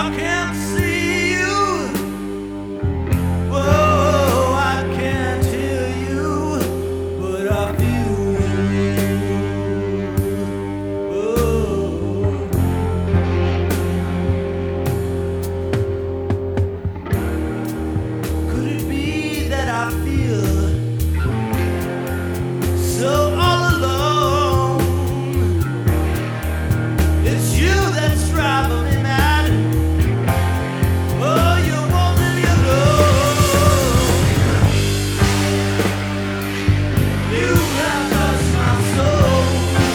can't see you. Whoa, I can't hear you, but I feel you. Whoa. Could it be that I feel so all alone? It's you that's driving me mad. Oh, you won't leave me alone. You have touched my soul.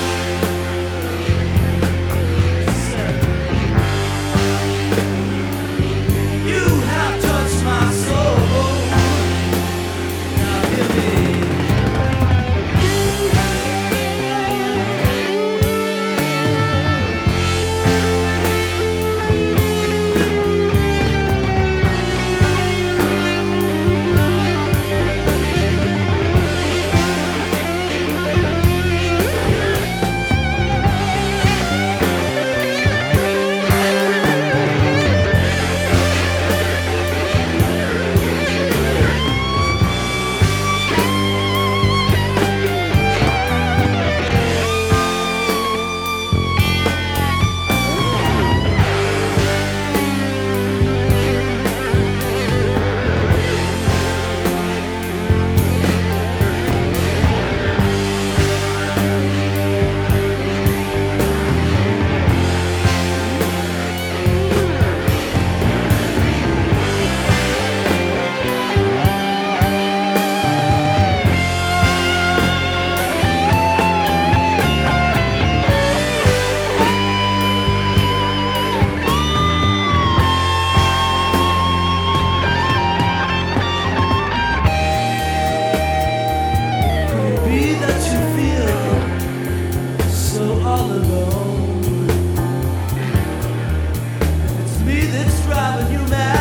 You have touched my soul. Now hear me. Be that you feel so all alone. It's me that's driving you mad.